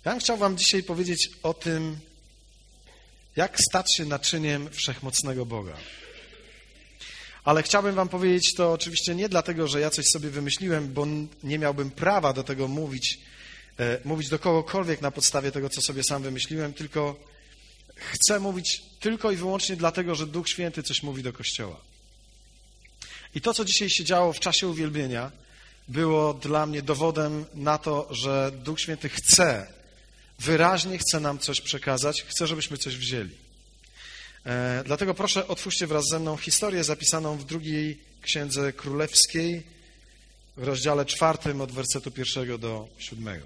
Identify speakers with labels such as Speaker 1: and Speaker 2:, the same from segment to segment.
Speaker 1: Ja bym chciał wam dzisiaj powiedzieć o tym, jak stać się naczyniem wszechmocnego Boga. Ale chciałbym wam powiedzieć to oczywiście nie dlatego, że ja coś sobie wymyśliłem, bo nie miałbym prawa do tego mówić do kogokolwiek na podstawie tego, co sobie sam wymyśliłem, tylko chcę mówić tylko i wyłącznie dlatego, że Duch Święty coś mówi do Kościoła. I to, co dzisiaj się działo w czasie uwielbienia, było dla mnie dowodem na to, że Duch Święty wyraźnie chce nam coś przekazać, chce, żebyśmy coś wzięli. Dlatego proszę, otwórzcie wraz ze mną historię zapisaną w drugiej Księdze Królewskiej, w rozdziale 4 od wersetu 1 do 7.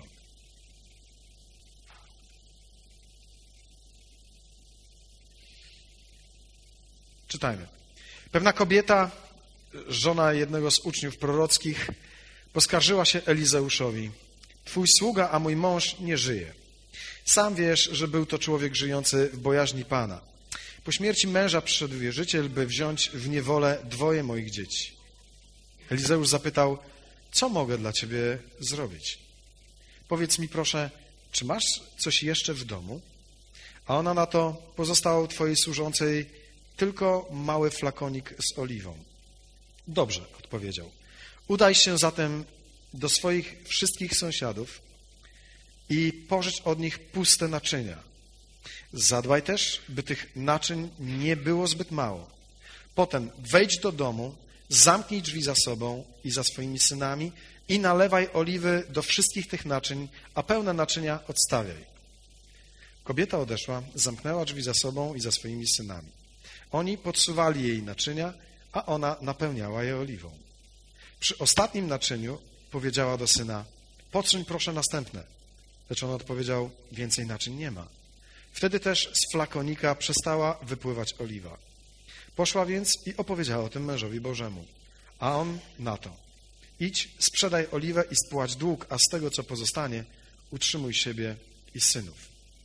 Speaker 1: Czytajmy. Pewna kobieta, żona jednego z uczniów prorockich, poskarżyła się Elizeuszowi: Twój sługa, a mój mąż nie żyje. Sam wiesz, że był to człowiek żyjący w bojaźni Pana. Po śmierci męża przyszedł wierzyciel, by wziąć w niewolę 2 moich dzieci. Elizeusz zapytał: Co mogę dla ciebie zrobić? Powiedz mi proszę, czy masz coś jeszcze w domu? A ona na to: Pozostał twojej służącej tylko mały flakonik z oliwą. Dobrze, odpowiedział. Udaj się zatem do swoich wszystkich sąsiadów i pożycz od nich puste naczynia. Zadbaj też, by tych naczyń nie było zbyt mało. Potem wejdź do domu, zamknij drzwi za sobą i za swoimi synami i nalewaj oliwy do wszystkich tych naczyń, a pełne naczynia odstawiaj. Kobieta odeszła, zamknęła drzwi za sobą i za swoimi synami. Oni podsuwali jej naczynia, a ona napełniała je oliwą. Przy ostatnim naczyniu powiedziała do syna: Podsuń proszę następne. Lecz on odpowiedział: Więcej naczyń nie ma. Wtedy też z flakonika przestała wypływać oliwa. Poszła więc i opowiedziała o tym mężowi Bożemu. A on na to: Idź, sprzedaj oliwę i spłać dług, a z tego, co pozostanie, utrzymuj siebie i synów.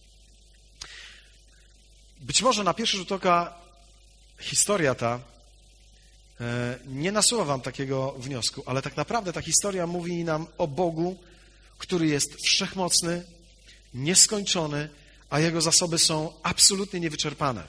Speaker 1: Być może na pierwszy rzut oka historia ta nie nasuwa wam takiego wniosku, ale tak naprawdę ta historia mówi nam o Bogu, który jest wszechmocny, nieskończony, a Jego zasoby są absolutnie niewyczerpane.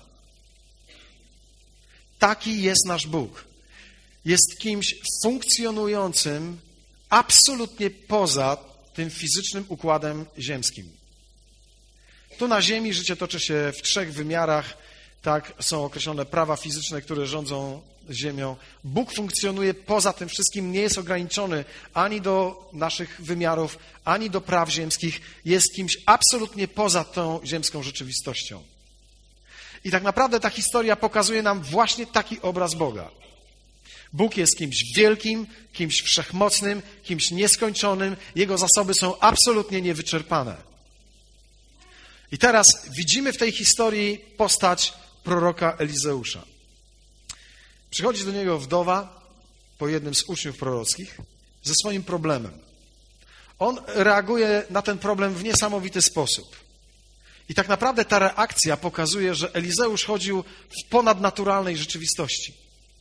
Speaker 1: Taki jest nasz Bóg. Jest kimś funkcjonującym absolutnie poza tym fizycznym układem ziemskim. Tu na ziemi życie toczy się w 3 wymiarach, tak są określone prawa fizyczne, które rządzą ziemią. Bóg funkcjonuje poza tym wszystkim, nie jest ograniczony ani do naszych wymiarów, ani do praw ziemskich. Jest kimś absolutnie poza tą ziemską rzeczywistością. I tak naprawdę ta historia pokazuje nam właśnie taki obraz Boga. Bóg jest kimś wielkim, kimś wszechmocnym, kimś nieskończonym. Jego zasoby są absolutnie niewyczerpane. I teraz widzimy w tej historii postać proroka Elizeusza. Przychodzi do niego wdowa po jednym z uczniów prorockich ze swoim problemem. On reaguje na ten problem w niesamowity sposób. I tak naprawdę ta reakcja pokazuje, że Elizeusz chodził w ponadnaturalnej rzeczywistości.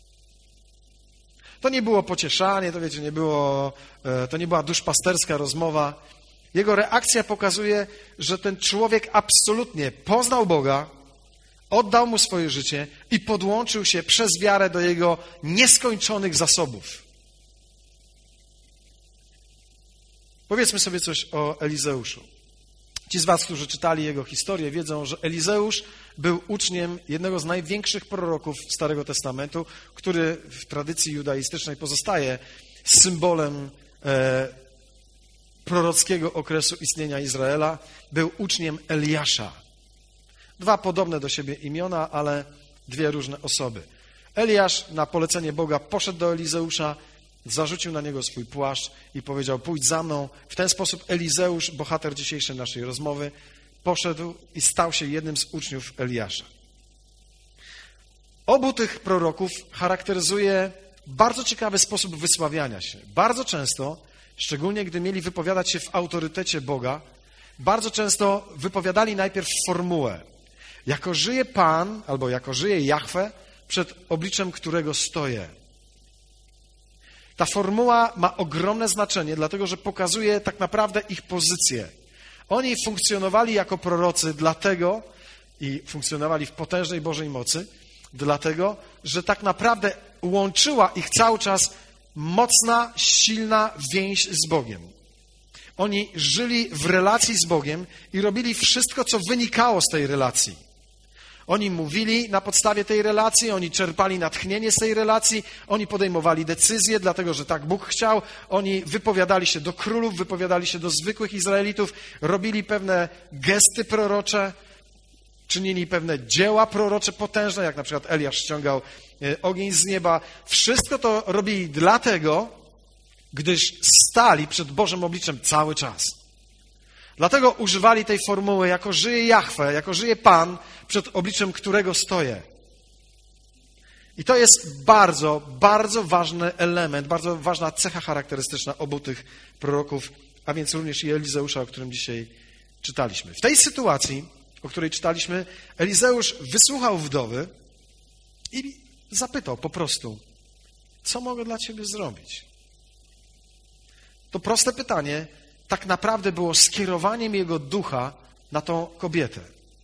Speaker 1: To nie było pocieszanie, to wiecie, to nie była duszpasterska rozmowa. Jego reakcja pokazuje, że ten człowiek absolutnie poznał Boga, oddał Mu swoje życie i podłączył się przez wiarę do Jego nieskończonych zasobów. Powiedzmy sobie coś o Elizeuszu. Ci z was, którzy czytali jego historię, wiedzą, że Elizeusz był uczniem jednego z największych proroków Starego Testamentu, który w tradycji judaistycznej pozostaje symbolem prorockiego okresu istnienia Izraela. Był uczniem Eliasza. 2 podobne do siebie imiona, ale 2 różne osoby. Eliasz na polecenie Boga poszedł do Elizeusza, zarzucił na niego swój płaszcz i powiedział: pójdź za mną. W ten sposób Elizeusz, bohater dzisiejszej naszej rozmowy, poszedł i stał się jednym z uczniów Eliasza. Obu tych proroków charakteryzuje bardzo ciekawy sposób wysławiania się. Bardzo często, szczególnie gdy mieli wypowiadać się w autorytecie Boga, bardzo często wypowiadali najpierw formułę: jako żyje Pan, albo jako żyje Jahwe, przed obliczem którego stoję. Ta formuła ma ogromne znaczenie, dlatego że pokazuje tak naprawdę ich pozycję. Oni funkcjonowali jako prorocy dlatego i funkcjonowali w potężnej Bożej mocy, dlatego, że tak naprawdę łączyła ich cały czas mocna, silna więź z Bogiem. Oni żyli w relacji z Bogiem i robili wszystko, co wynikało z tej relacji. Oni mówili na podstawie tej relacji, oni czerpali natchnienie z tej relacji, oni podejmowali decyzje, dlatego że tak Bóg chciał, oni wypowiadali się do królów, wypowiadali się do zwykłych Izraelitów, robili pewne gesty prorocze, czynili pewne dzieła prorocze potężne, jak na przykład Eliasz ściągał ogień z nieba. Wszystko to robili dlatego, gdyż stali przed Bożym obliczem cały czas. Dlatego używali tej formuły, jako żyje Jahwe, jako żyje Pan, przed obliczem którego stoję. I to jest bardzo, bardzo ważny element, bardzo ważna cecha charakterystyczna obu tych proroków, a więc również i Elizeusza, o którym dzisiaj czytaliśmy. W tej sytuacji, o której czytaliśmy, Elizeusz wysłuchał wdowy i zapytał po prostu, co mogę dla ciebie zrobić? To proste pytanie tak naprawdę było skierowaniem jego ducha na tą kobietę.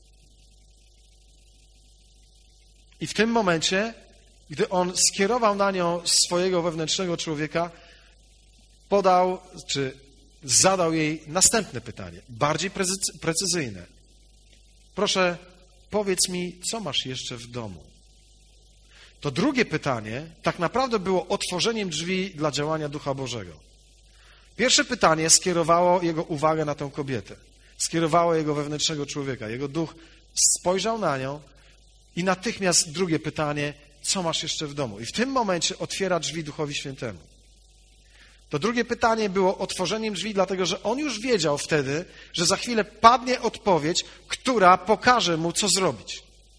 Speaker 1: I w tym momencie, gdy on skierował na nią swojego wewnętrznego człowieka, podał, czy zadał jej następne pytanie, bardziej precyzyjne. Proszę, powiedz mi, co masz jeszcze w domu? To drugie pytanie tak naprawdę było otworzeniem drzwi dla działania Ducha Bożego. Pierwsze pytanie skierowało jego uwagę na tę kobietę, skierowało jego wewnętrznego człowieka. Jego duch spojrzał na nią i natychmiast drugie pytanie, co masz jeszcze w domu? I w tym momencie otwiera drzwi Duchowi Świętemu. To drugie pytanie było otworzeniem drzwi, dlatego że on już wiedział wtedy, że za chwilę padnie odpowiedź, która pokaże mu, co zrobić.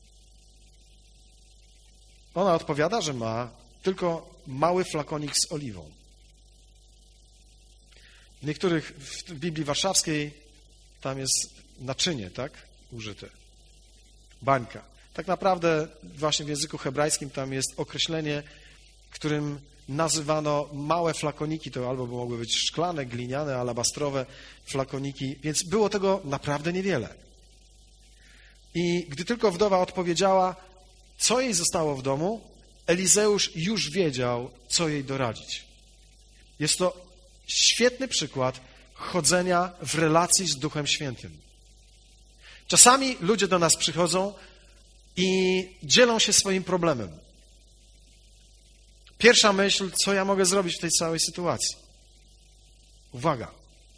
Speaker 1: Ona odpowiada, że ma tylko mały flakonik z oliwą. W niektórych, w Biblii Warszawskiej, tam jest naczynie, tak, użyte. Bańka. Tak naprawdę właśnie w języku hebrajskim tam jest określenie, którym nazywano małe flakoniki, to albo mogły być szklane, gliniane, alabastrowe flakoniki, więc było tego naprawdę niewiele. I gdy tylko wdowa odpowiedziała, co jej zostało w domu, Elizeusz już wiedział, co jej doradzić. Jest to świetny przykład chodzenia w relacji z Duchem Świętym. Czasami ludzie do nas przychodzą i dzielą się swoim problemem. Pierwsza myśl, co ja mogę zrobić w tej całej sytuacji? Uwaga.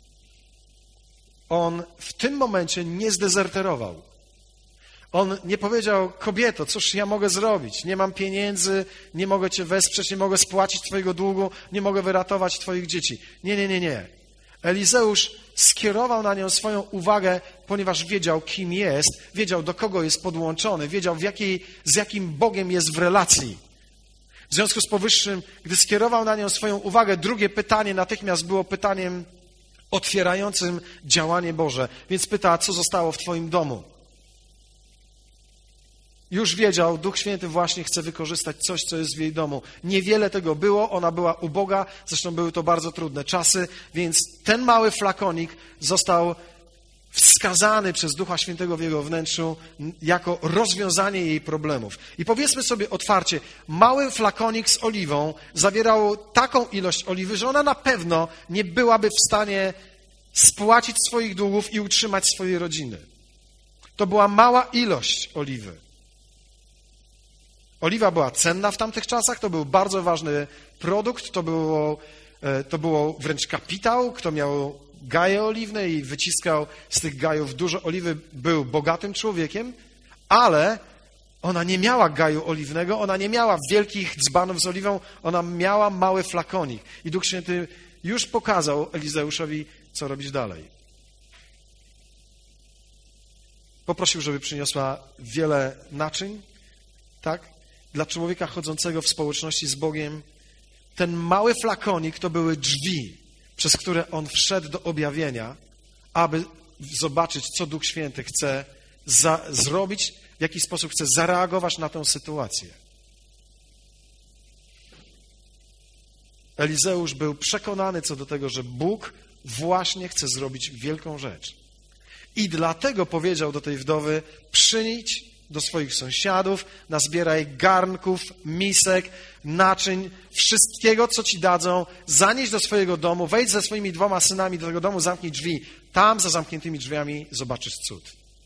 Speaker 1: On w tym momencie nie zdezerterował. On nie powiedział, kobieto, cóż ja mogę zrobić? Nie mam pieniędzy, nie mogę cię wesprzeć, nie mogę spłacić twojego długu, nie mogę wyratować twoich dzieci. Nie. Elizeusz skierował na nią swoją uwagę, ponieważ wiedział, kim jest, wiedział, do kogo jest podłączony, wiedział, z jakim Bogiem jest w relacji. W związku z powyższym, gdy skierował na nią swoją uwagę, drugie pytanie natychmiast było pytaniem otwierającym działanie Boże. Więc pyta, co zostało w twoim domu? Już wiedział, Duch Święty właśnie chce wykorzystać coś, co jest w jej domu. Niewiele tego było, ona była uboga, zresztą były to bardzo trudne czasy, więc ten mały flakonik został wskazany przez Ducha Świętego w jego wnętrzu jako rozwiązanie jej problemów. I powiedzmy sobie otwarcie, mały flakonik z oliwą zawierał taką ilość oliwy, że ona na pewno nie byłaby w stanie spłacić swoich długów i utrzymać swojej rodziny. To była mała ilość oliwy. Oliwa była cenna w tamtych czasach, to był bardzo ważny produkt, to było wręcz kapitał. Kto miał gaje oliwne i wyciskał z tych gajów dużo oliwy, był bogatym człowiekiem, ale ona nie miała gaju oliwnego, ona nie miała wielkich dzbanów z oliwą, ona miała mały flakonik. I Duch Święty już pokazał Elizeuszowi, co robić dalej. Poprosił, żeby przyniosła wiele naczyń, tak? Dla człowieka chodzącego w społeczności z Bogiem, ten mały flakonik to były drzwi, przez które on wszedł do objawienia, aby zobaczyć, co Duch Święty chce zrobić, w jaki sposób chce zareagować na tę sytuację. Elizeusz był przekonany co do tego, że Bóg właśnie chce zrobić wielką rzecz. I dlatego powiedział do tej wdowy, przyjdź do swoich sąsiadów, nazbieraj garnków, misek, naczyń, wszystkiego, co ci dadzą, zanieś do swojego domu, wejdź ze swoimi 2 synami do tego domu, zamknij drzwi. Tam za zamkniętymi drzwiami zobaczysz cud.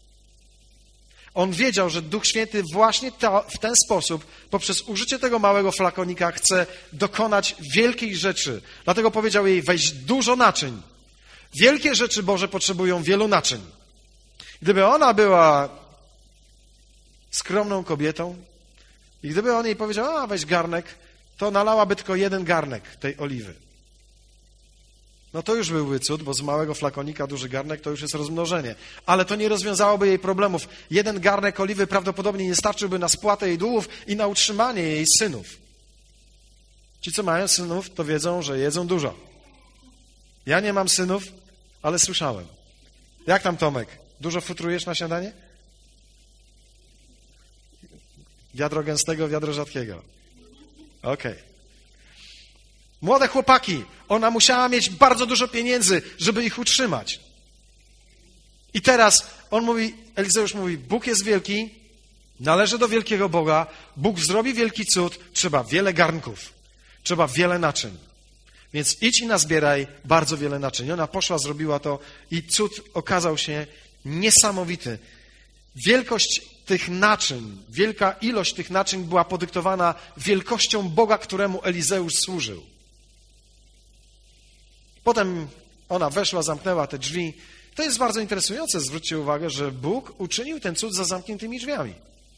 Speaker 1: On wiedział, że Duch Święty właśnie w ten sposób, poprzez użycie tego małego flakonika chce dokonać wielkiej rzeczy. Dlatego powiedział jej, weź dużo naczyń. Wielkie rzeczy Boże potrzebują wielu naczyń. Gdyby ona była skromną kobietą i gdyby on jej powiedział, weź garnek, to nalałaby tylko 1 garnek tej oliwy. No to już byłby cud, bo z małego flakonika duży garnek to już jest rozmnożenie. Ale to nie rozwiązałoby jej problemów. 1 garnek oliwy prawdopodobnie nie starczyłby na spłatę jej długów i na utrzymanie jej synów. Ci, co mają synów, to wiedzą, że jedzą dużo. Ja nie mam synów, ale słyszałem. Jak tam, Tomek? Dużo futrujesz na śniadanie? Wiadro gęstego, wiadro rzadkiego. Okej. Młode chłopaki, ona musiała mieć bardzo dużo pieniędzy, żeby ich utrzymać. I teraz Elizeusz mówi, Bóg jest wielki, należy do wielkiego Boga, Bóg zrobi wielki cud, trzeba wiele garnków, trzeba wiele naczyń. Więc idź i nazbieraj bardzo wiele naczyń. I ona poszła, zrobiła to i cud okazał się niesamowity. Wielkość tych naczyń, wielka ilość tych naczyń była podyktowana wielkością Boga, któremu Elizeusz służył. Potem ona weszła, zamknęła te drzwi. To jest bardzo interesujące, zwróćcie uwagę, że Bóg uczynił ten cud za zamkniętymi drzwiami.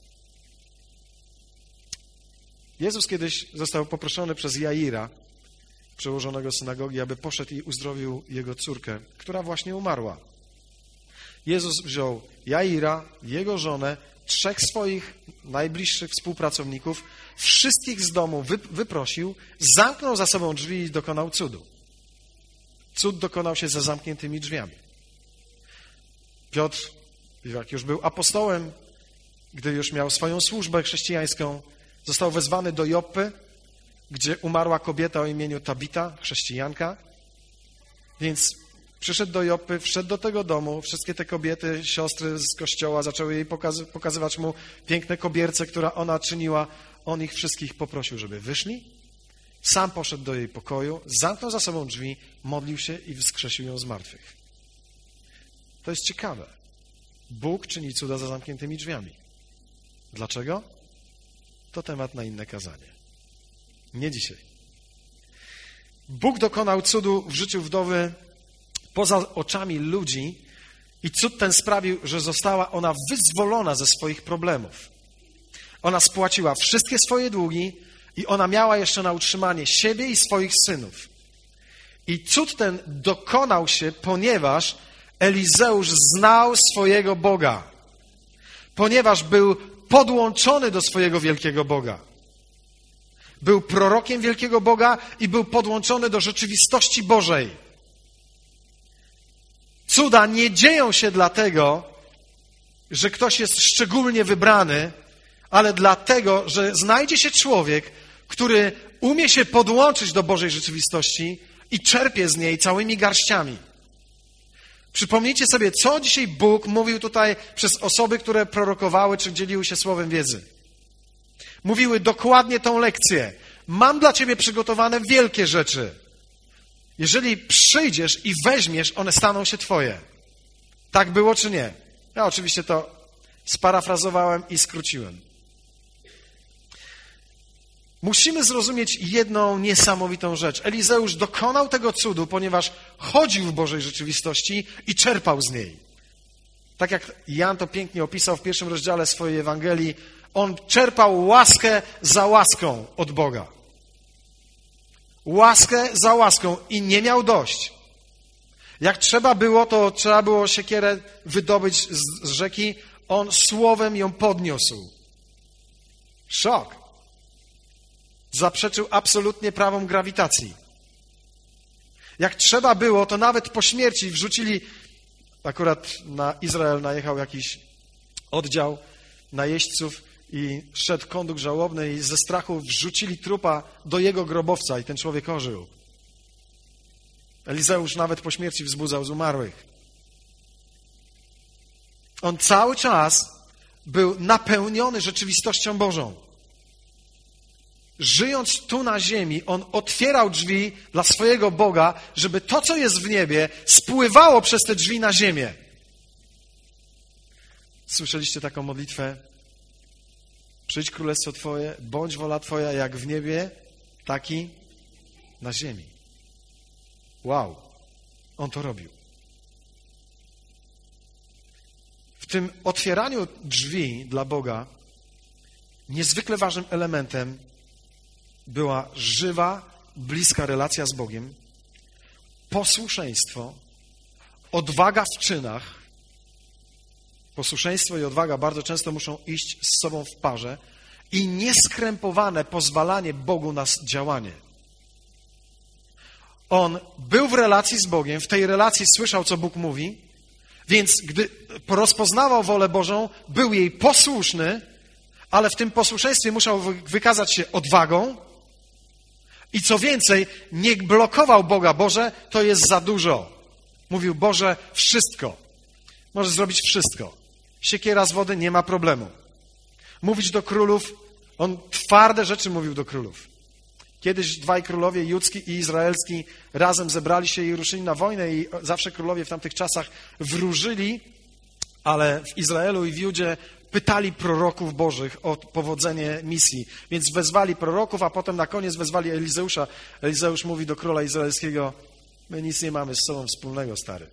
Speaker 1: Jezus kiedyś został poproszony przez Jaira, przełożonego synagogi, aby poszedł i uzdrowił jego córkę, która właśnie umarła. Jezus wziął Jaira, jego żonę, 3 swoich najbliższych współpracowników, wszystkich z domu wyprosił, zamknął za sobą drzwi i dokonał cudu. Cud dokonał się za zamkniętymi drzwiami. Piotr, jak już był apostołem, gdy już miał swoją służbę chrześcijańską, został wezwany do Joppy, gdzie umarła kobieta o imieniu Tabita, chrześcijanka. Więc przyszedł do Joppy, wszedł do tego domu, wszystkie te kobiety, siostry z kościoła zaczęły jej pokazywać mu piękne kobierce, które ona czyniła. On ich wszystkich poprosił, żeby wyszli. Sam poszedł do jej pokoju, zamknął za sobą drzwi, modlił się i wskrzesił ją z martwych. To jest ciekawe. Bóg czyni cuda za zamkniętymi drzwiami. Dlaczego? To temat na inne kazanie. Nie dzisiaj. Bóg dokonał cudu w życiu wdowy poza oczami ludzi i cud ten sprawił, że została ona wyzwolona ze swoich problemów. Ona spłaciła wszystkie swoje długi i ona miała jeszcze na utrzymanie siebie i swoich synów. I cud ten dokonał się, ponieważ Elizeusz znał swojego Boga. Ponieważ był podłączony do swojego wielkiego Boga. Był prorokiem wielkiego Boga i był podłączony do rzeczywistości Bożej. Cuda nie dzieją się dlatego, że ktoś jest szczególnie wybrany, ale dlatego, że znajdzie się człowiek, który umie się podłączyć do Bożej rzeczywistości i czerpie z niej całymi garściami. Przypomnijcie sobie, co dzisiaj Bóg mówił tutaj przez osoby, które prorokowały czy dzieliły się słowem wiedzy. Mówiły dokładnie tą lekcję. Mam dla ciebie przygotowane wielkie rzeczy. Jeżeli przyjdziesz i weźmiesz, one staną się twoje. Tak było czy nie? Ja oczywiście to sparafrazowałem i skróciłem. Musimy zrozumieć jedną niesamowitą rzecz. Elizeusz dokonał tego cudu, ponieważ chodził w Bożej rzeczywistości i czerpał z niej. Tak jak Jan to pięknie opisał w 1 rozdziale swojej Ewangelii, on czerpał łaskę za łaską od Boga. Łaskę za łaską i nie miał dość. Jak trzeba było, to trzeba było siekierę wydobyć z rzeki, on słowem ją podniósł. Szok. Zaprzeczył absolutnie prawom grawitacji. Jak trzeba było, to nawet po śmierci wrzucili, akurat na Izrael najechał jakiś oddział najeźdźców i szedł kondukt żałobny i ze strachu wrzucili trupa do jego grobowca i ten człowiek ożył. Elizeusz nawet po śmierci wzbudzał z umarłych. On cały czas był napełniony rzeczywistością Bożą. Żyjąc tu na ziemi, on otwierał drzwi dla swojego Boga, żeby to, co jest w niebie, spływało przez te drzwi na ziemię. Słyszeliście taką modlitwę? Przyjdź królestwo Twoje, bądź wola Twoja jak w niebie, tak i na ziemi. Wow, on to robił. W tym otwieraniu drzwi dla Boga niezwykle ważnym elementem była żywa, bliska relacja z Bogiem, posłuszeństwo, odwaga w czynach. Posłuszeństwo i odwaga bardzo często muszą iść z sobą w parze i nieskrępowane pozwalanie Bogu na działanie. On był w relacji z Bogiem, w tej relacji słyszał, co Bóg mówi, więc gdy rozpoznawał wolę Bożą, był jej posłuszny, ale w tym posłuszeństwie musiał wykazać się odwagą i co więcej, nie blokował Boga. Boże, to jest za dużo. Mówił, Boże, wszystko. Możesz zrobić wszystko. Siekiera z wody, nie ma problemu. Mówić do królów, on twarde rzeczy mówił do królów. Kiedyś dwaj królowie, judzki i izraelski, razem zebrali się i ruszyli na wojnę i zawsze królowie w tamtych czasach wróżyli, ale w Izraelu i w Judzie pytali proroków bożych o powodzenie misji. Więc wezwali proroków, a potem na koniec wezwali Elizeusza. Elizeusz mówi do króla izraelskiego, my nic nie mamy z sobą wspólnego, stary.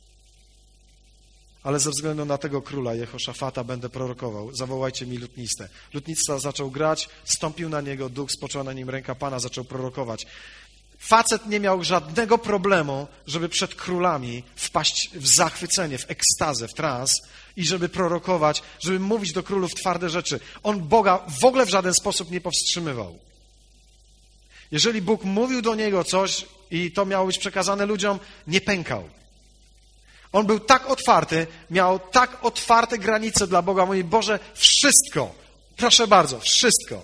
Speaker 1: Ale ze względu na tego króla, Jehoszafata, będę prorokował. Zawołajcie mi lutnistę. Lutnista zaczął grać, stąpił na niego duch, spoczęła na nim ręka Pana, zaczął prorokować. Facet nie miał żadnego problemu, żeby przed królami wpaść w zachwycenie, w ekstazę, w trans i żeby prorokować, żeby mówić do królów twarde rzeczy. On Boga w ogóle w żaden sposób nie powstrzymywał. Jeżeli Bóg mówił do niego coś i to miało być przekazane ludziom, nie pękał. On był tak otwarty, miał tak otwarte granice dla Boga. Mówi, Boże, wszystko, proszę bardzo, wszystko.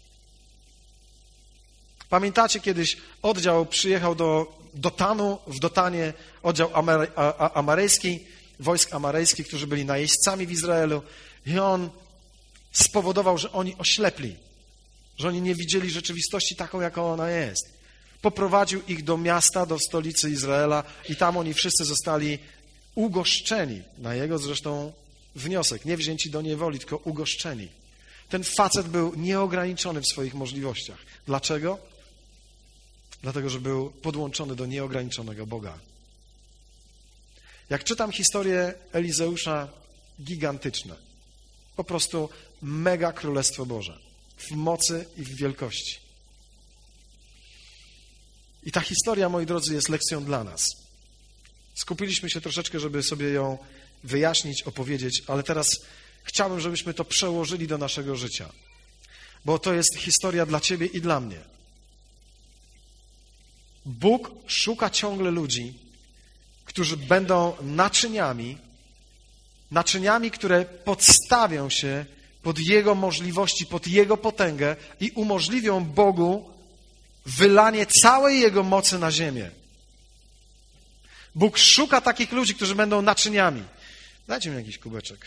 Speaker 1: Pamiętacie, kiedyś oddział przyjechał do Dotanu, w Dotanie oddział amarejski, wojsk amarejskich, którzy byli najeźdźcami w Izraelu i on spowodował, że oni oślepli, że oni nie widzieli rzeczywistości taką, jaką ona jest. Poprowadził ich do miasta, do stolicy Izraela i tam oni wszyscy zostali ugoszczeni, na jego zresztą wniosek, nie wzięci do niewoli, tylko ugoszczeni. Ten facet był nieograniczony w swoich możliwościach. Dlaczego? Dlatego, że był podłączony do nieograniczonego Boga. Jak czytam historię Elizeusza, gigantyczne. Po prostu mega Królestwo Boże. W mocy i w wielkości. I ta historia, moi drodzy, jest lekcją dla nas. Skupiliśmy się troszeczkę, żeby sobie ją wyjaśnić, opowiedzieć, ale teraz chciałbym, żebyśmy to przełożyli do naszego życia. Bo to jest historia dla ciebie i dla mnie. Bóg szuka ciągle ludzi, którzy będą naczyniami, które podstawią się pod Jego możliwości, pod Jego potęgę i umożliwią Bogu wylanie całej Jego mocy na ziemię. Bóg szuka takich ludzi, którzy będą naczyniami. Dajcie mi jakiś kubeczek.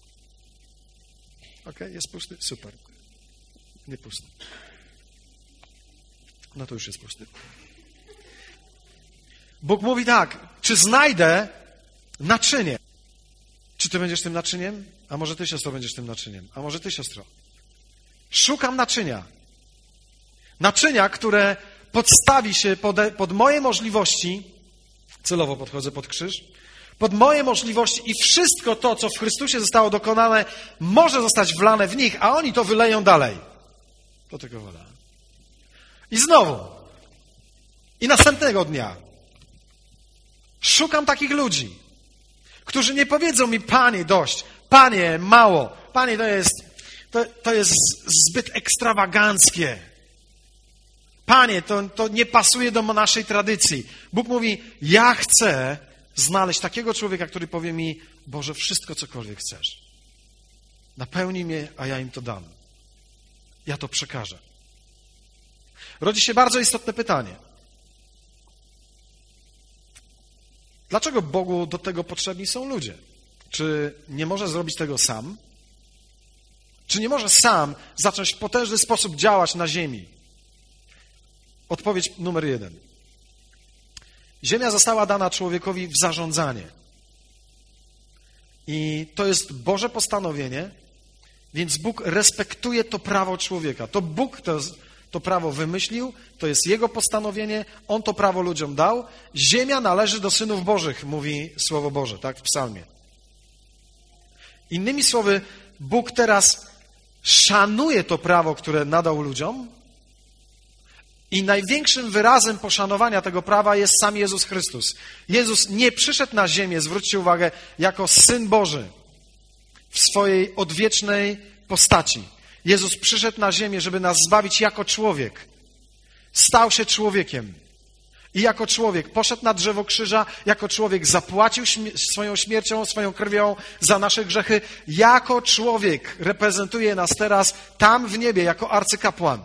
Speaker 1: Okej, jest pusty? Super. Nie pusty. No to już jest pusty. Bóg mówi tak, czy znajdę naczynie? Czy ty będziesz tym naczyniem? A może ty, siostro, będziesz tym naczyniem? A może ty, siostro? Szukam naczynia. Naczynia, które podstawi się pod moje możliwości, celowo podchodzę pod krzyż, pod moje możliwości i wszystko to, co w Chrystusie zostało dokonane, może zostać wlane w nich, a oni to wyleją dalej. To tylko woda. I znowu. I następnego dnia. Szukam takich ludzi, którzy nie powiedzą mi, Panie, dość, Panie, mało, Panie, to jest zbyt ekstrawaganckie. Panie, to nie pasuje do naszej tradycji. Bóg mówi, ja chcę znaleźć takiego człowieka, który powie mi, Boże, wszystko, cokolwiek chcesz. Napełnij mnie, a ja im to dam. Ja to przekażę. Rodzi się bardzo istotne pytanie. Dlaczego Bogu do tego potrzebni są ludzie? czy nie może zrobić tego sam? Czy nie może sam zacząć w potężny sposób działać na ziemi? Odpowiedź numer 1. Ziemia została dana człowiekowi w zarządzanie. I to jest Boże postanowienie, więc Bóg respektuje to prawo człowieka. To Bóg to prawo wymyślił, to jest Jego postanowienie, On to prawo ludziom dał. Ziemia należy do synów Bożych, mówi Słowo Boże, tak, w psalmie. Innymi słowy, Bóg teraz szanuje to prawo, które nadał ludziom i największym wyrazem poszanowania tego prawa jest sam Jezus Chrystus. Jezus nie przyszedł na ziemię, zwróćcie uwagę, jako Syn Boży w swojej odwiecznej postaci. Jezus przyszedł na ziemię, żeby nas zbawić jako człowiek. Stał się człowiekiem. I jako człowiek poszedł na drzewo krzyża, jako człowiek zapłacił swoją śmiercią, swoją krwią za nasze grzechy. Jako człowiek reprezentuje nas teraz tam w niebie, jako arcykapłan.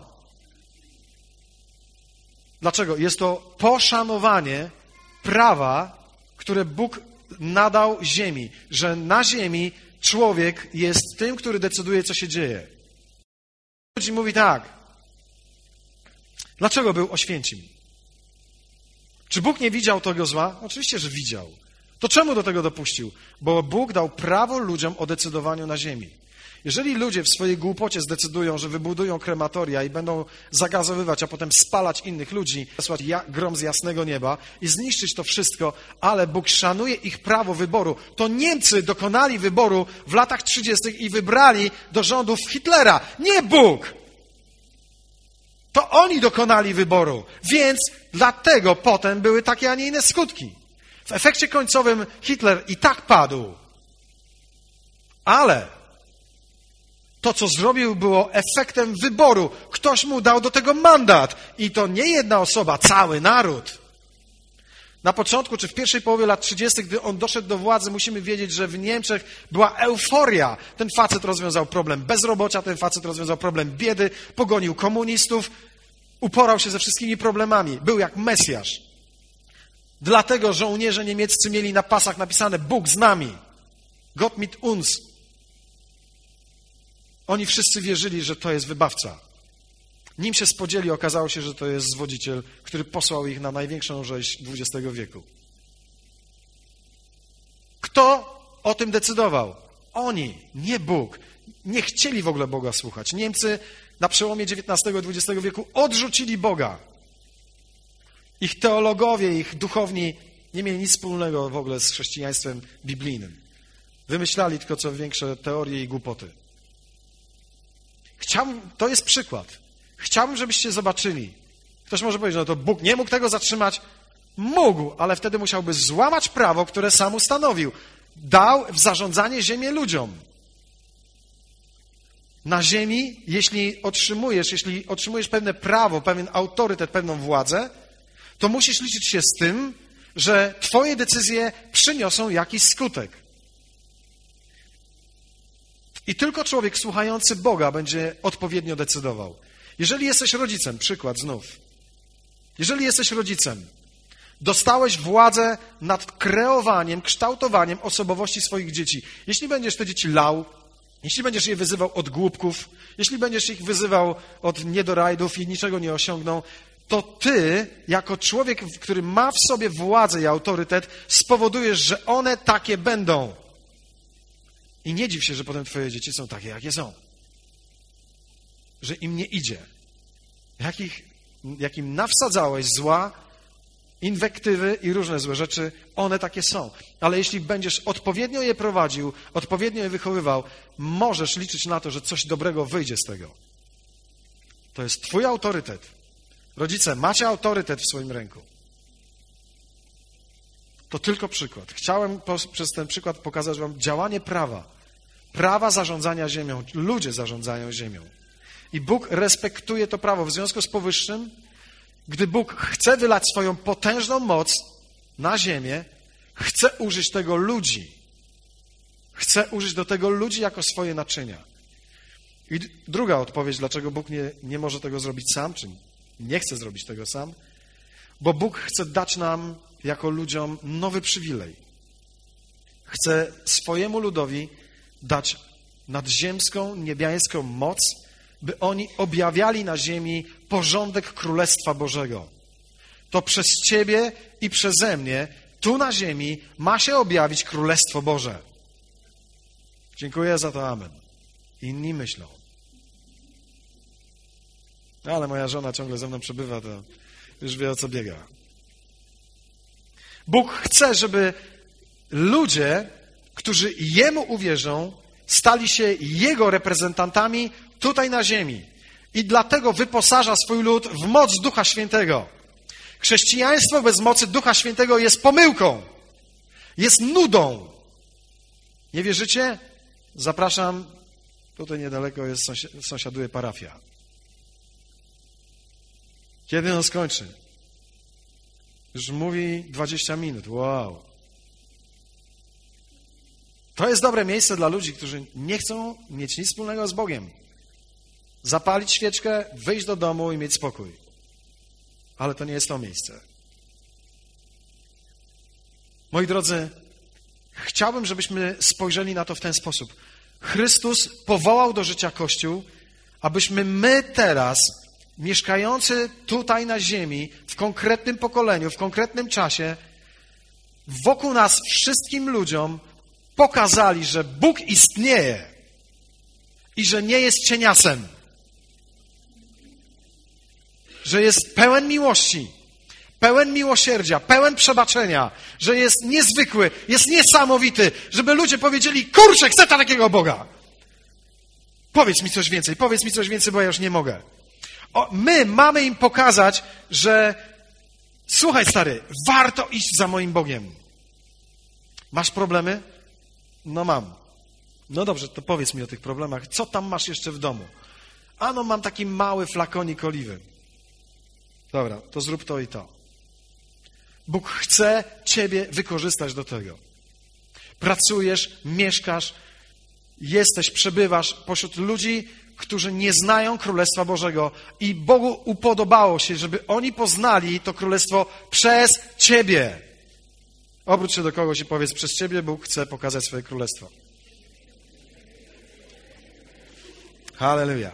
Speaker 1: Dlaczego? Jest to poszanowanie prawa, które Bóg nadał ziemi. Że na ziemi człowiek jest tym, który decyduje, co się dzieje. Ludzi mówi tak. Dlaczego był Oświęcim? Czy Bóg nie widział tego zła? Oczywiście, że widział. To czemu do tego dopuścił? Bo Bóg dał prawo ludziom o decydowaniu na ziemi. Jeżeli ludzie w swojej głupocie zdecydują, że wybudują krematoria i będą zagazowywać, a potem spalać innych ludzi, wysłać grom z jasnego nieba i zniszczyć to wszystko, ale Bóg szanuje ich prawo wyboru, to Niemcy dokonali wyboru w latach 30. i wybrali do rządów Hitlera. Nie Bóg! To oni dokonali wyboru, więc dlatego potem były takie, a nie inne skutki. W efekcie końcowym Hitler i tak padł. Ale to, co zrobił, było efektem wyboru. Ktoś mu dał do tego mandat. I to nie jedna osoba, cały naród. Na początku, czy w pierwszej połowie lat 30., gdy on doszedł do władzy, musimy wiedzieć, że w Niemczech była euforia. Ten facet rozwiązał problem bezrobocia, ten facet rozwiązał problem biedy, pogonił komunistów, uporał się ze wszystkimi problemami. Był jak Mesjasz. Dlatego żołnierze niemieccy mieli na pasach napisane Bóg z nami. Gott mit uns. Oni wszyscy wierzyli, że to jest wybawca. Nim się spodzieli, okazało się, że to jest zwodziciel, który posłał ich na największą rzeź XX wieku. Kto o tym decydował? Oni, nie Bóg. Nie chcieli w ogóle Boga słuchać. Niemcy na przełomie XIX i XX wieku odrzucili Boga. Ich teologowie, ich duchowni nie mieli nic wspólnego w ogóle z chrześcijaństwem biblijnym. Wymyślali tylko co większe teorie i głupoty. To jest przykład. Chciałbym, żebyście zobaczyli. Ktoś może powiedzieć, no to Bóg nie mógł tego zatrzymać. Mógł, ale wtedy musiałby złamać prawo, które sam ustanowił. Dał w zarządzanie ziemię ludziom. Na ziemi, jeśli otrzymujesz pewne prawo, pewien autorytet, pewną władzę, to musisz liczyć się z tym, że twoje decyzje przyniosą jakiś skutek. I tylko człowiek słuchający Boga będzie odpowiednio decydował. Jeżeli jesteś rodzicem, przykład znów. Jeżeli jesteś rodzicem, dostałeś władzę nad kreowaniem, kształtowaniem osobowości swoich dzieci. Jeśli będziesz te dzieci lał, jeśli będziesz je wyzywał od głupków, jeśli będziesz ich wyzywał od niedorajdów i niczego nie osiągną, to ty, jako człowiek, który ma w sobie władzę i autorytet, spowodujesz, że one takie będą. I nie dziw się, że potem twoje dzieci są takie, jakie są. Że im nie idzie. Jak im nawsadzałeś zła, inwektywy i różne złe rzeczy, one takie są. Ale jeśli będziesz odpowiednio je prowadził, odpowiednio je wychowywał, możesz liczyć na to, że coś dobrego wyjdzie z tego. To jest twój autorytet. Rodzice, macie autorytet w swoim ręku. To tylko przykład. Chciałem przez ten przykład pokazać wam działanie prawa. Prawa zarządzania ziemią. Ludzie zarządzają ziemią. I Bóg respektuje to prawo. W związku z powyższym, gdy Bóg chce wylać swoją potężną moc na ziemię, chce użyć tego ludzi. Chce użyć do tego ludzi jako swoje naczynia. I druga odpowiedź, dlaczego Bóg nie może tego zrobić sam, czy nie chce zrobić tego sam, bo Bóg chce dać nam jako ludziom nowy przywilej. chce swojemu ludowi dać nadziemską, niebiańską moc, by oni objawiali na ziemi porządek Królestwa Bożego. To przez ciebie i przeze mnie tu na ziemi ma się objawić Królestwo Boże. Dziękuję za to, amen. Inni myślą. Ale moja żona ciągle ze mną przebywa, to już wie, o co biega. Bóg chce, żeby ludzie, którzy Jemu uwierzą, stali się Jego reprezentantami tutaj na ziemi. I dlatego wyposaża swój lud w moc Ducha Świętego. Chrześcijaństwo bez mocy Ducha Świętego jest pomyłką. Jest nudą. Nie wierzycie? Zapraszam. Tutaj niedaleko jest, sąsiaduje parafia. Kiedy on skończy? Już mówi 20 minut. Wow. To jest dobre miejsce dla ludzi, którzy nie chcą mieć nic wspólnego z Bogiem. Zapalić świeczkę, wyjść do domu i mieć spokój. Ale to nie jest to miejsce. Moi drodzy, chciałbym, żebyśmy spojrzeli na to w ten sposób. Chrystus powołał do życia Kościół, abyśmy my teraz, mieszkający tutaj na ziemi, w konkretnym pokoleniu, w konkretnym czasie, wokół nas wszystkim ludziom pokazali, że Bóg istnieje i że nie jest cieniasem, że jest pełen miłości, pełen miłosierdzia, pełen przebaczenia, że jest niezwykły, jest niesamowity, żeby ludzie powiedzieli, kurczę, chcę takiego Boga. Powiedz mi coś więcej, bo ja już nie mogę. My mamy im pokazać, że słuchaj, stary, warto iść za moim Bogiem. Masz problemy? No mam. No dobrze, to powiedz mi o tych problemach. Co tam masz jeszcze w domu? A no, mam taki mały flakonik oliwy. Dobra, to zrób to i to. Bóg chce ciebie wykorzystać do tego. Pracujesz, mieszkasz, jesteś, przebywasz pośród ludzi, którzy nie znają Królestwa Bożego i Bogu upodobało się, żeby oni poznali to Królestwo przez ciebie. Obróć się do kogoś i powiedz, przez ciebie Bóg chce pokazać swoje Królestwo. Halleluja.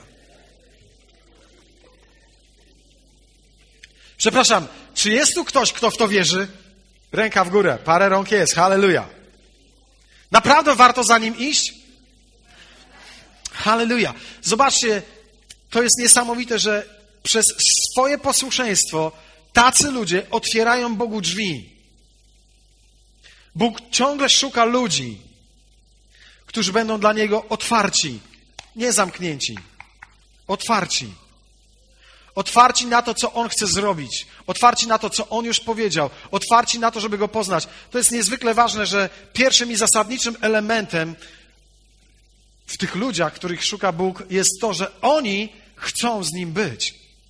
Speaker 1: Przepraszam, czy jest tu ktoś, kto w to wierzy? Ręka w górę, parę rąk jest, halleluja. Naprawdę warto za nim iść? Halleluja. Zobaczcie, to jest niesamowite, że przez swoje posłuszeństwo tacy ludzie otwierają Bogu drzwi. Bóg ciągle szuka ludzi, którzy będą dla Niego otwarci, nie zamknięci. Otwarci. Otwarci na to, co On chce zrobić. Otwarci na to, co On już powiedział. Otwarci na to, żeby Go poznać. To jest niezwykle ważne, że pierwszym i zasadniczym elementem w tych ludziach, których szuka Bóg, jest to, że oni chcą z Nim być.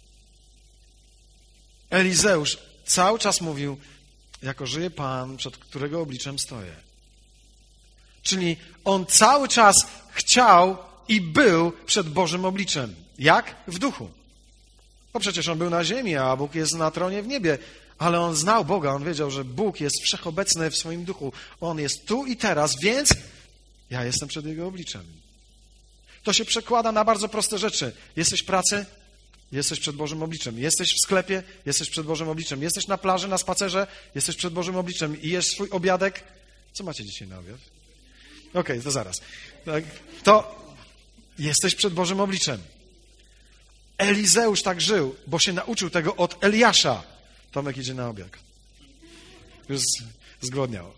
Speaker 1: Elizeusz cały czas mówił, jako żyje Pan, przed którego obliczem stoję. Czyli on cały czas chciał i był przed Bożym obliczem. Jak? W duchu. Bo przecież on był na ziemi, a Bóg jest na tronie w niebie. Ale on znał Boga, on wiedział, że Bóg jest wszechobecny w swoim duchu. On jest tu i teraz, więc ja jestem przed Jego obliczem. To się przekłada na bardzo proste rzeczy. Jesteś w pracy? Jesteś przed Bożym obliczem. Jesteś w sklepie? Jesteś przed Bożym obliczem. Jesteś na plaży, na spacerze? Jesteś przed Bożym obliczem. I jesz swój obiadek? Co macie dzisiaj na obiad? Okej, to zaraz. To jesteś przed Bożym obliczem. Elizeusz tak żył, bo się nauczył tego od Eliasza. Tomek idzie na obiad. Już zgłodniał.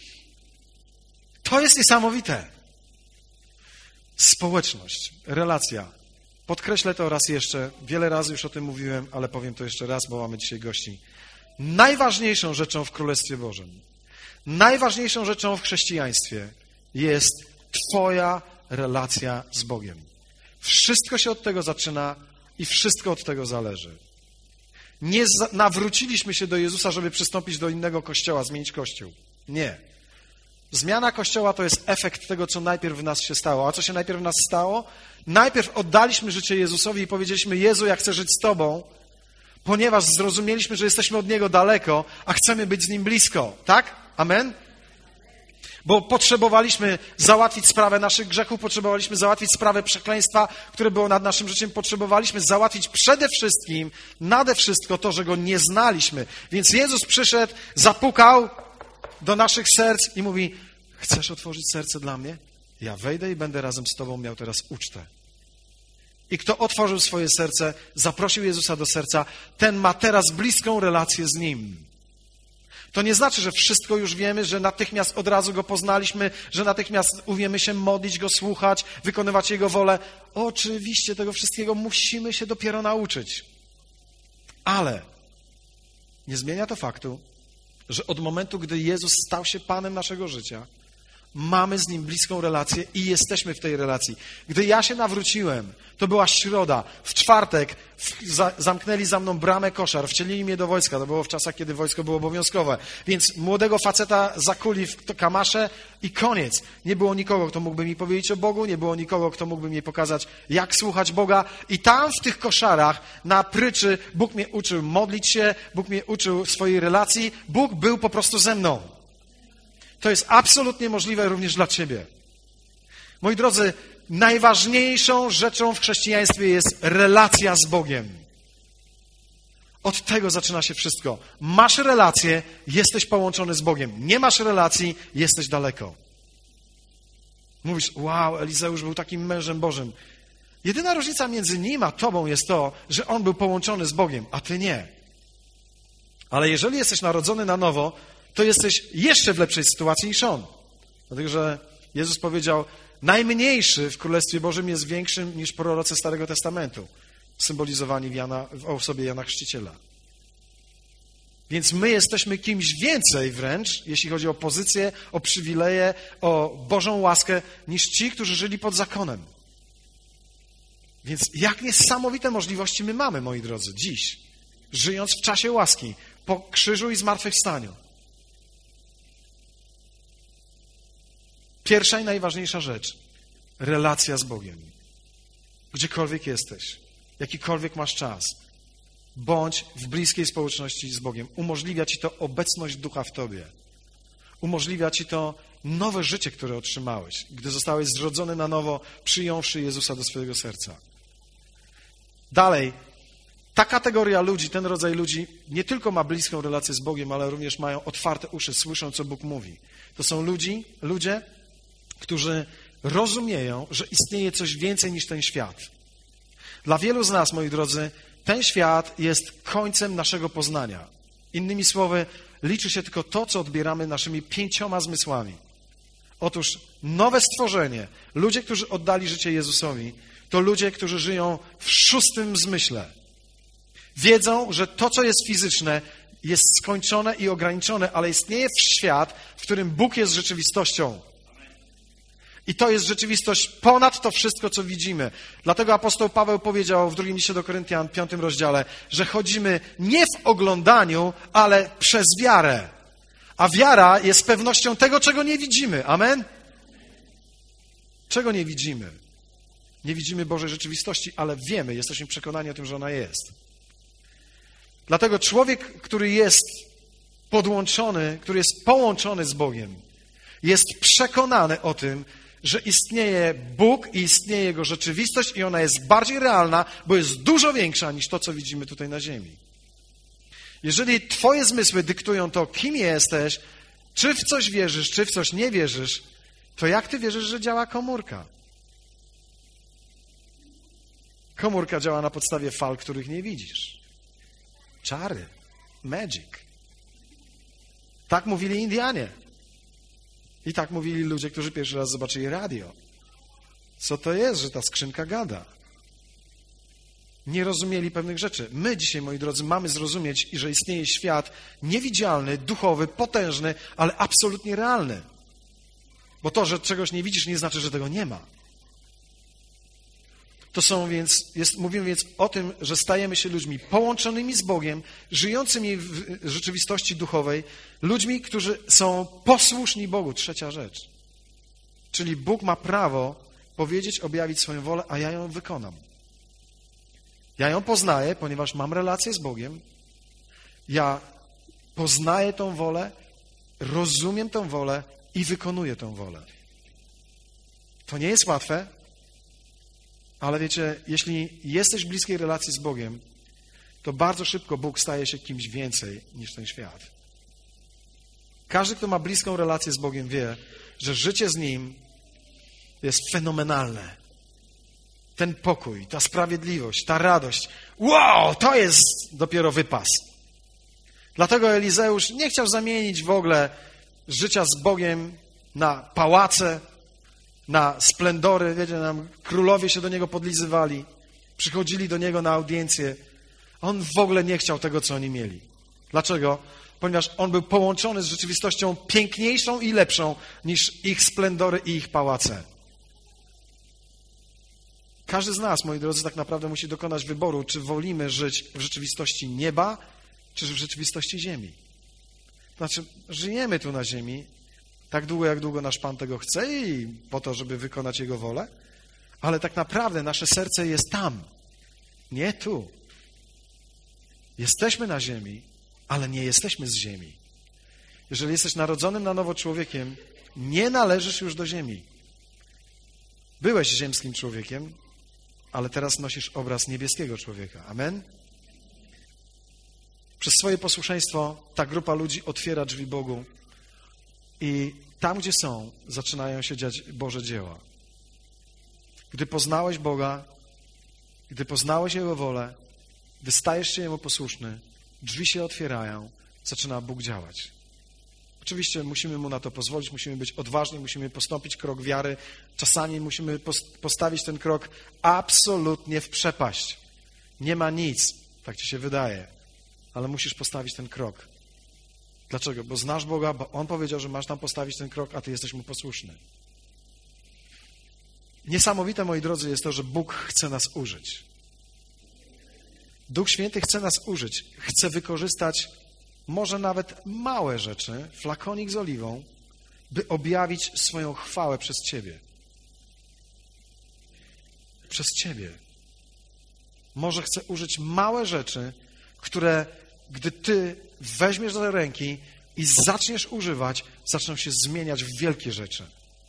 Speaker 1: To jest niesamowite. Społeczność, relacja. Podkreślę to raz jeszcze. Wiele razy już o tym mówiłem, ale powiem to jeszcze raz, bo mamy dzisiaj gości. Najważniejszą rzeczą w Królestwie Bożym, najważniejszą rzeczą w chrześcijaństwie jest Twoja relacja z Bogiem. Wszystko się od tego zaczyna i wszystko od tego zależy. Nie nawróciliśmy się do Jezusa, żeby przystąpić do innego kościoła, zmienić kościół. Nie. Zmiana kościoła to jest efekt tego, co najpierw w nas się stało. A co się najpierw w nas stało? Najpierw oddaliśmy życie Jezusowi i powiedzieliśmy, Jezu, ja chcę żyć z Tobą, ponieważ zrozumieliśmy, że jesteśmy od Niego daleko, a chcemy być z Nim blisko. Tak? Amen? Bo potrzebowaliśmy załatwić sprawę naszych grzechów, potrzebowaliśmy załatwić sprawę przekleństwa, które było nad naszym życiem, potrzebowaliśmy załatwić przede wszystkim, nade wszystko to, że Go nie znaliśmy. Więc Jezus przyszedł, zapukał do naszych serc i mówi: chcesz otworzyć serce dla mnie? Ja wejdę i będę razem z Tobą miał teraz ucztę. I kto otworzył swoje serce, zaprosił Jezusa do serca, ten ma teraz bliską relację z Nim. To nie znaczy, że wszystko już wiemy, że natychmiast od razu Go poznaliśmy, że natychmiast umiemy się modlić, Go słuchać, wykonywać Jego wolę. Oczywiście tego wszystkiego musimy się dopiero nauczyć. Ale nie zmienia to faktu, że od momentu, gdy Jezus stał się Panem naszego życia, mamy z Nim bliską relację i jesteśmy w tej relacji. Gdy ja się nawróciłem, to była środa, w czwartek zamknęli za mną bramę koszar, wcielili mnie do wojska, to było w czasach, kiedy wojsko było obowiązkowe, więc młodego faceta zakuli w kamasze i koniec. Nie było nikogo, kto mógłby mi powiedzieć o Bogu, nie było nikogo, kto mógłby mi pokazać, jak słuchać Boga i tam w tych koszarach na pryczy Bóg mnie uczył modlić się, Bóg mnie uczył swojej relacji, Bóg był po prostu ze mną. To jest absolutnie możliwe również dla ciebie. Moi drodzy, najważniejszą rzeczą w chrześcijaństwie jest relacja z Bogiem. Od tego zaczyna się wszystko. Masz relację, jesteś połączony z Bogiem. Nie masz relacji, jesteś daleko. Mówisz: wow, Elizeusz był takim mężem Bożym. Jedyna różnica między nim a tobą jest to, że on był połączony z Bogiem, a ty nie. Ale jeżeli jesteś narodzony na nowo, to jesteś jeszcze w lepszej sytuacji niż on. Dlatego, że Jezus powiedział: najmniejszy w Królestwie Bożym jest większym niż prorocy Starego Testamentu, symbolizowani w osobie Jana Chrzciciela. Więc my jesteśmy kimś więcej wręcz, jeśli chodzi o pozycję, o przywileje, o Bożą łaskę, niż ci, którzy żyli pod zakonem. Więc jak niesamowite możliwości my mamy, moi drodzy, dziś, żyjąc w czasie łaski, po krzyżu i zmartwychwstaniu. Pierwsza i najważniejsza rzecz, relacja z Bogiem. Gdziekolwiek jesteś, jakikolwiek masz czas, bądź w bliskiej społeczności z Bogiem. Umożliwia ci to obecność Ducha w tobie. Umożliwia ci to nowe życie, które otrzymałeś, gdy zostałeś zrodzony na nowo, przyjąwszy Jezusa do swojego serca. Dalej, ta kategoria ludzi, ten rodzaj ludzi nie tylko ma bliską relację z Bogiem, ale również mają otwarte uszy, słyszą, co Bóg mówi. To są ludzie, którzy rozumieją, że istnieje coś więcej niż ten świat. Dla wielu z nas, moi drodzy, ten świat jest końcem naszego poznania. Innymi słowy, liczy się tylko to, co odbieramy naszymi 5 zmysłami. Otóż nowe stworzenie, ludzie, którzy oddali życie Jezusowi, to ludzie, którzy żyją w 6. zmyśle. Wiedzą, że to, co jest fizyczne, jest skończone i ograniczone, ale istnieje świat, w którym Bóg jest rzeczywistością. I to jest rzeczywistość ponad to wszystko, co widzimy. Dlatego apostoł Paweł powiedział w 2 liście do Koryntian, 5 rozdziale, że chodzimy nie w oglądaniu, ale przez wiarę. A wiara jest pewnością tego, czego nie widzimy. Amen? Czego nie widzimy? Nie widzimy Bożej rzeczywistości, ale wiemy, jesteśmy przekonani o tym, że ona jest. Dlatego człowiek, który jest podłączony, który jest połączony z Bogiem, jest przekonany o tym, że istnieje Bóg i istnieje Jego rzeczywistość i ona jest bardziej realna, bo jest dużo większa niż to, co widzimy tutaj na ziemi. Jeżeli twoje zmysły dyktują to, kim jesteś, czy w coś wierzysz, czy w coś nie wierzysz, to jak ty wierzysz, że działa komórka? Komórka działa na podstawie fal, których nie widzisz. Czary, magic. Tak mówili Indianie. I tak mówili ludzie, którzy pierwszy raz zobaczyli radio. Co to jest, że ta skrzynka gada? Nie rozumieli pewnych rzeczy. My dzisiaj, moi drodzy, mamy zrozumieć, że istnieje świat niewidzialny, duchowy, potężny, ale absolutnie realny. Bo to, że czegoś nie widzisz, nie znaczy, że tego nie ma. Mówimy więc o tym, że stajemy się ludźmi połączonymi z Bogiem, żyjącymi w rzeczywistości duchowej, ludźmi, którzy są posłuszni Bogu. 3. rzecz. Czyli Bóg ma prawo powiedzieć, objawić swoją wolę, a ja ją wykonam. Ja ją poznaję, ponieważ mam relację z Bogiem. Ja poznaję tą wolę, rozumiem tą wolę i wykonuje tę wolę. To nie jest łatwe, ale wiecie, jeśli jesteś w bliskiej relacji z Bogiem, to bardzo szybko Bóg staje się kimś więcej niż ten świat. Każdy, kto ma bliską relację z Bogiem, wie, że życie z Nim jest fenomenalne. Ten pokój, ta sprawiedliwość, ta radość. Wow, to jest dopiero wypas. Dlatego Elizeusz nie chciał zamienić w ogóle życia z Bogiem na pałace, na splendory. Wiecie, nam królowie się do niego podlizywali, przychodzili do niego na audiencję. On w ogóle nie chciał tego, co oni mieli. Dlaczego? Ponieważ on był połączony z rzeczywistością piękniejszą i lepszą niż ich splendory i ich pałace. Każdy z nas, moi drodzy, tak naprawdę musi dokonać wyboru, czy wolimy żyć w rzeczywistości nieba, czy w rzeczywistości ziemi. Znaczy, żyjemy tu na ziemi tak długo, jak długo nasz Pan tego chce i po to, żeby wykonać Jego wolę, ale tak naprawdę nasze serce jest tam, nie tu. Jesteśmy na ziemi, ale nie jesteśmy z ziemi. Jeżeli jesteś narodzonym na nowo człowiekiem, nie należysz już do ziemi. Byłeś ziemskim człowiekiem, ale teraz nosisz obraz niebieskiego człowieka. Amen? Przez swoje posłuszeństwo ta grupa ludzi otwiera drzwi Bogu i tam, gdzie są, zaczynają się dziać Boże dzieła. Gdy poznałeś Boga, gdy poznałeś Jego wolę, gdy stajesz się Jemu posłuszny, drzwi się otwierają, zaczyna Bóg działać. Oczywiście musimy Mu na to pozwolić, musimy być odważni, musimy postąpić krok wiary. Czasami musimy postawić ten krok absolutnie w przepaść. Nie ma nic, tak ci się wydaje, ale musisz postawić ten krok. Dlaczego? Bo znasz Boga, bo On powiedział, że masz tam postawić ten krok, a ty jesteś Mu posłuszny. Niesamowite, moi drodzy, jest to, że Bóg chce nas użyć. Duch Święty chce nas użyć, chce wykorzystać może nawet małe rzeczy, flakonik z oliwą, by objawić swoją chwałę przez Ciebie. Przez Ciebie. Może chce użyć małe rzeczy, które gdy Ty weźmiesz do ręki i zaczniesz używać, zaczną się zmieniać w wielkie rzeczy.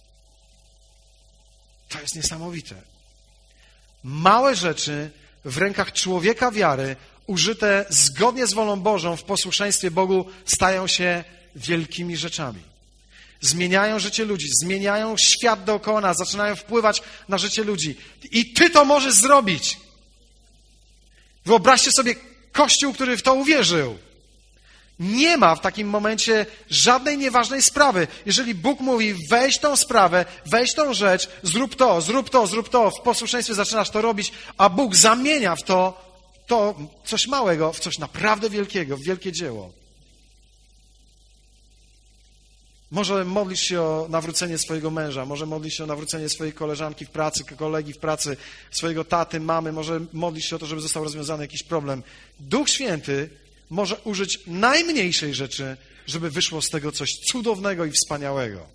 Speaker 1: To jest niesamowite. Małe rzeczy w rękach człowieka wiary, użyte zgodnie z wolą Bożą w posłuszeństwie Bogu, stają się wielkimi rzeczami. Zmieniają życie ludzi, zmieniają świat dookoła nas, zaczynają wpływać na życie ludzi. I Ty to możesz zrobić. Wyobraźcie sobie Kościół, który w to uwierzył. Nie ma w takim momencie żadnej nieważnej sprawy. Jeżeli Bóg mówi, weź tą sprawę, weź tą rzecz, zrób to, zrób to, zrób to, w posłuszeństwie zaczynasz to robić, a Bóg zamienia w to coś małego w coś naprawdę wielkiego, w wielkie dzieło. Może modlisz się o nawrócenie swojego męża, może modlisz się o nawrócenie swojej koleżanki w pracy, kolegi w pracy, swojego taty, mamy, może modlisz się o to, żeby został rozwiązany jakiś problem. Duch Święty może użyć najmniejszej rzeczy, żeby wyszło z tego coś cudownego i wspaniałego.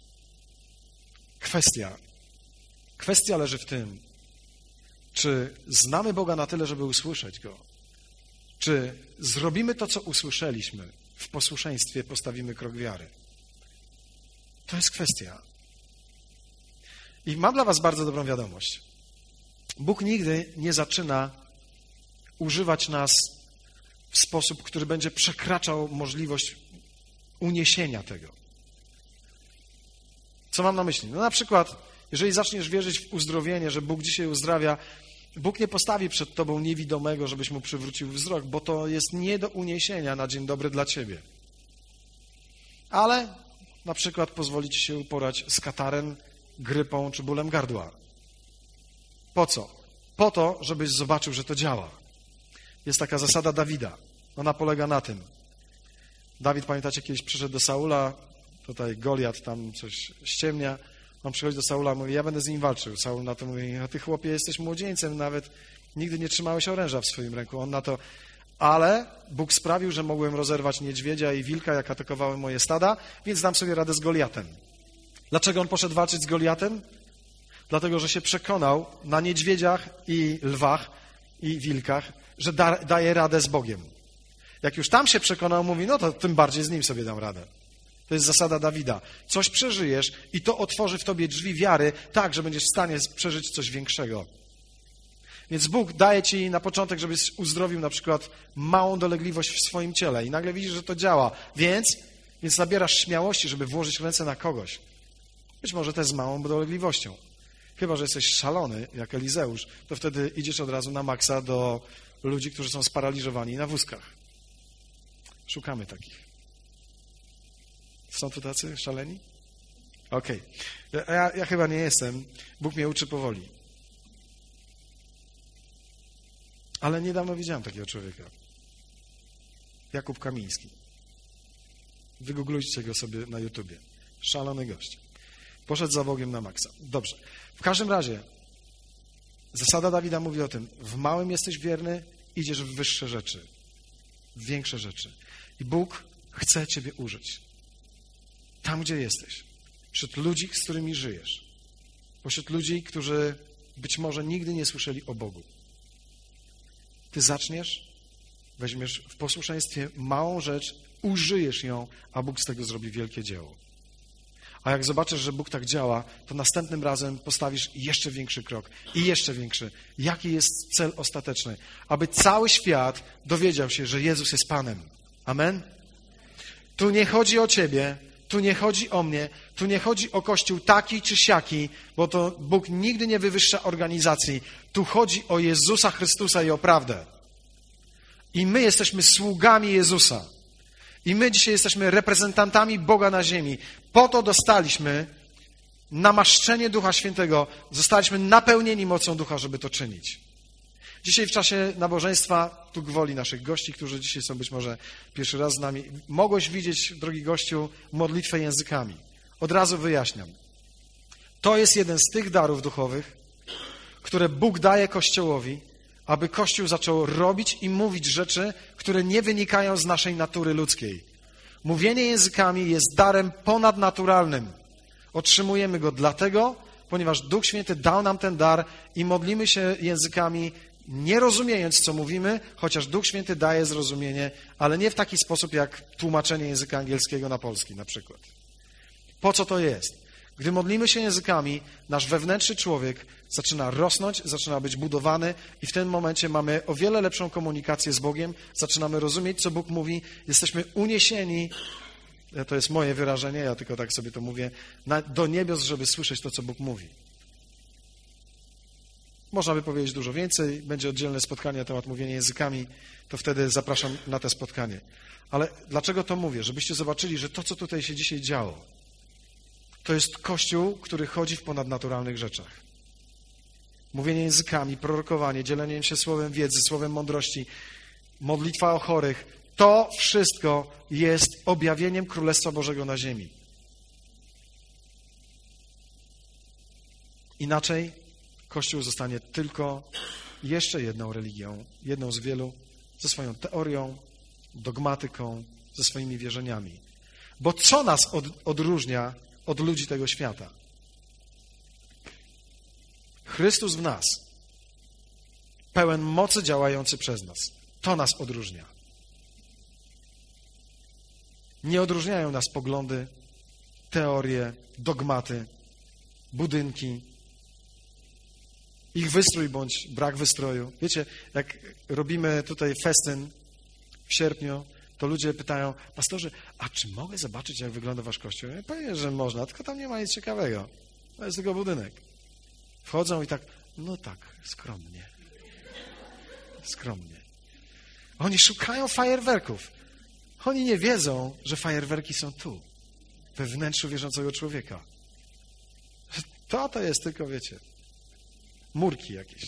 Speaker 1: Kwestia leży w tym, czy znamy Boga na tyle, żeby usłyszeć Go. Czy zrobimy to, co usłyszeliśmy, w posłuszeństwie postawimy krok wiary. To jest kwestia. I mam dla was bardzo dobrą wiadomość. Bóg nigdy nie zaczyna używać nas w sposób, który będzie przekraczał możliwość uniesienia tego. Co mam na myśli? No na przykład, jeżeli zaczniesz wierzyć w uzdrowienie, że Bóg dzisiaj uzdrawia, Bóg nie postawi przed tobą niewidomego, żebyś mu przywrócił wzrok, bo to jest nie do uniesienia na dzień dobry dla ciebie. Ale na przykład pozwoli ci się uporać z katarem, grypą czy bólem gardła. Po co? Po to, żebyś zobaczył, że to działa. Jest taka zasada Dawida. Ona polega na tym. Dawid, pamiętacie, kiedyś przyszedł do Saula, tutaj Goliat tam coś ściemnia. On przychodzi do Saula i mówi, ja będę z nim walczył. Saul na to mówi, a ty chłopie jesteś młodzieńcem, nawet nigdy nie trzymałeś oręża w swoim ręku. On na to, ale Bóg sprawił, że mogłem rozerwać niedźwiedzia i wilka, jak atakowały moje stada, więc dam sobie radę z Goliatem. Dlaczego on poszedł walczyć z Goliatem? Dlatego, że się przekonał na niedźwiedziach i lwach i wilkach, że daje radę z Bogiem. Jak już tam się przekonał, mówi, no to tym bardziej z nim sobie dam radę. To jest zasada Dawida. Coś przeżyjesz i to otworzy w tobie drzwi wiary tak, że będziesz w stanie przeżyć coś większego. Więc Bóg daje ci na początek, żebyś uzdrowił na przykład małą dolegliwość w swoim ciele i nagle widzisz, że to działa. Więc nabierasz śmiałości, żeby włożyć ręce na kogoś. Być może też z małą dolegliwością. Chyba że jesteś szalony, jak Elizeusz, to wtedy idziesz od razu na maksa do ludzi, którzy są sparaliżowani na wózkach. Szukamy takich. Są tu tacy szaleni? Okej. Ja chyba nie jestem. Bóg mnie uczy powoli. Ale niedawno widziałem takiego człowieka. Jakub Kamiński. Wygooglujcie go sobie na YouTubie. Szalony gość. Poszedł za Bogiem na maksa. Dobrze. W każdym razie zasada Dawida mówi o tym. W małym jesteś wierny, idziesz w wyższe rzeczy. W większe rzeczy. I Bóg chce ciebie użyć. Tam, gdzie jesteś. Wśród ludzi, z którymi żyjesz. Pośród ludzi, którzy być może nigdy nie słyszeli o Bogu. Ty zaczniesz, weźmiesz w posłuszeństwie małą rzecz, użyjesz ją, a Bóg z tego zrobi wielkie dzieło. A jak zobaczysz, że Bóg tak działa, to następnym razem postawisz jeszcze większy krok i jeszcze większy. Jaki jest cel ostateczny? Aby cały świat dowiedział się, że Jezus jest Panem. Amen? Tu nie chodzi o ciebie, tu nie chodzi o mnie, tu nie chodzi o Kościół taki czy siaki, bo to Bóg nigdy nie wywyższa organizacji. Tu chodzi o Jezusa Chrystusa i o prawdę. I my jesteśmy sługami Jezusa. I my dzisiaj jesteśmy reprezentantami Boga na ziemi. Po to dostaliśmy namaszczenie Ducha Świętego. Zostaliśmy napełnieni mocą Ducha, żeby to czynić. Dzisiaj w czasie nabożeństwa, tu gwoli naszych gości, którzy dzisiaj są być może pierwszy raz z nami, mogłeś widzieć, drogi gościu, modlitwę językami. Od razu wyjaśniam. To jest jeden z tych darów duchowych, które Bóg daje Kościołowi, aby Kościół zaczął robić i mówić rzeczy, które nie wynikają z naszej natury ludzkiej. Mówienie językami jest darem ponadnaturalnym. Otrzymujemy go dlatego, ponieważ Duch Święty dał nam ten dar i modlimy się językami, nie rozumiejąc, co mówimy, chociaż Duch Święty daje zrozumienie, ale nie w taki sposób, jak tłumaczenie języka angielskiego na polski na przykład. Po co to jest? Gdy modlimy się językami, nasz wewnętrzny człowiek zaczyna rosnąć, zaczyna być budowany i w tym momencie mamy o wiele lepszą komunikację z Bogiem, zaczynamy rozumieć, co Bóg mówi, jesteśmy uniesieni, to jest moje wyrażenie, ja tylko tak sobie to mówię, do niebios, żeby słyszeć to, co Bóg mówi. Można by powiedzieć dużo więcej, będzie oddzielne spotkanie na temat mówienia językami, to wtedy zapraszam na to spotkanie. Ale dlaczego to mówię? Żebyście zobaczyli, że to, co tutaj się dzisiaj działo, to jest Kościół, który chodzi w ponadnaturalnych rzeczach. Mówienie językami, prorokowanie, dzieleniem się słowem wiedzy, słowem mądrości, modlitwa o chorych, to wszystko jest objawieniem Królestwa Bożego na ziemi. Inaczej Kościół zostanie tylko jeszcze jedną religią, jedną z wielu, ze swoją teorią, dogmatyką, ze swoimi wierzeniami. Bo co nas odróżnia od ludzi tego świata? Chrystus w nas, pełen mocy działający przez nas. To nas odróżnia. Nie odróżniają nas poglądy, teorie, dogmaty, budynki, ich wystrój bądź brak wystroju. Wiecie, jak robimy tutaj festyn w sierpniu, to ludzie pytają, pastorze, a czy mogę zobaczyć, jak wygląda wasz kościół? Ja powiem, że można, tylko tam nie ma nic ciekawego. To jest tylko budynek. Wchodzą i tak, no tak, skromnie. Skromnie. Oni szukają fajerwerków. Oni nie wiedzą, że fajerwerki są tu, we wnętrzu wierzącego człowieka. To jest tylko, wiecie, murki jakieś.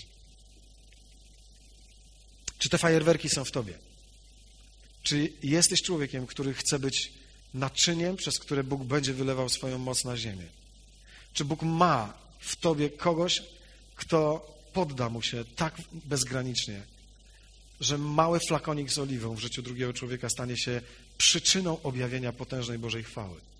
Speaker 1: Czy te fajerwerki są w tobie? Czy jesteś człowiekiem, który chce być naczyniem, przez które Bóg będzie wylewał swoją moc na ziemię? Czy Bóg ma w tobie kogoś, kto podda mu się tak bezgranicznie, że mały flakonik z oliwą w życiu drugiego człowieka stanie się przyczyną objawienia potężnej Bożej chwały?